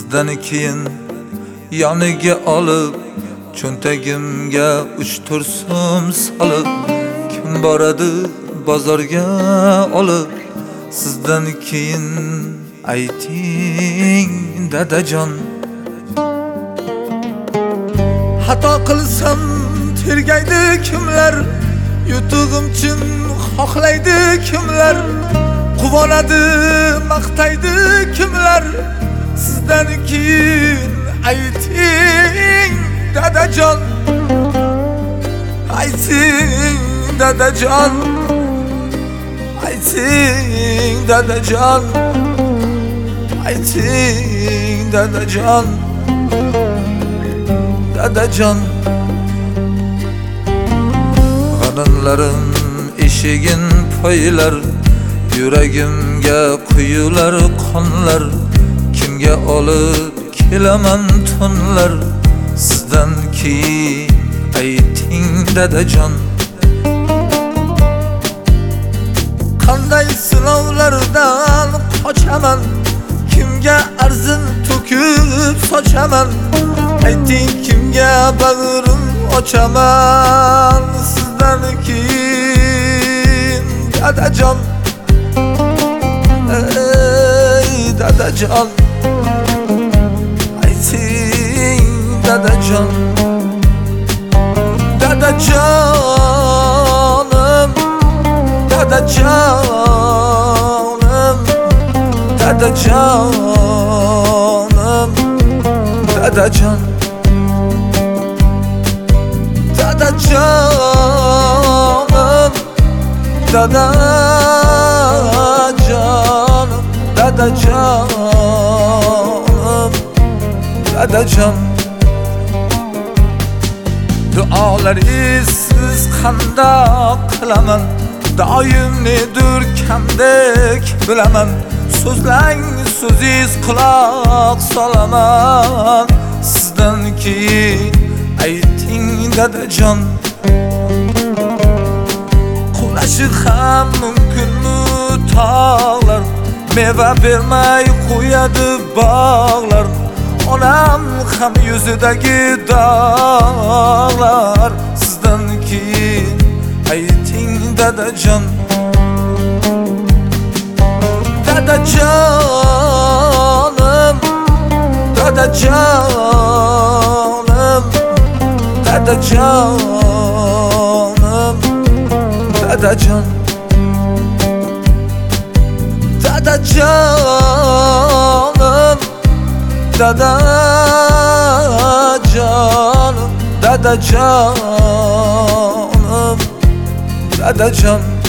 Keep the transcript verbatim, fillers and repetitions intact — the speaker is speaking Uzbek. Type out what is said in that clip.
sizdan keyin yoniga olib cho'ntagimga uch to'rt so'm solib kim boradi bozorga olib sizdan keyin ayting dadajon. Xato qilsam tergaydi kimlar, yutug'im uchun xohlaydi kimlar, quvonadi maqtaydi kimlar, sizdan keyin ayting dadajon, ayting dadajon, ayting dadajon, ayting dadajon, dadajon. G'animlarim eshigin poylar, yuragimga quyular qonlar, kimga olib kelaman tunlar, sizdan keyin ayting dadajon. Qanday sinovlardan qochaman, kimga arzin to'kib sochaman, ayting kimga bag'rim ochaman, sizdan keyin dadajon, ey dadajon, ayting dadajon, dadajonim, dadajonim, dadajonim, dadajon, dadajonim, dadajonim, dadajonim, dadajon. Duolaringiz qandoq qilaman, doim nedir kamdek bilaman, so'zlang so'zingiz quloq solaman, sizdan keyin ayting dadajon. Qulashi ham mumkinmi tog'lar, meva bermay qo'yadi bog'lar, onam ham yuzidagi dog'lar, sizdan keyin ayting dadajon, dadajonim, dadajonim, dadajonim, dadajon, dadajonim, dadajonim, dadajonim, dadajon.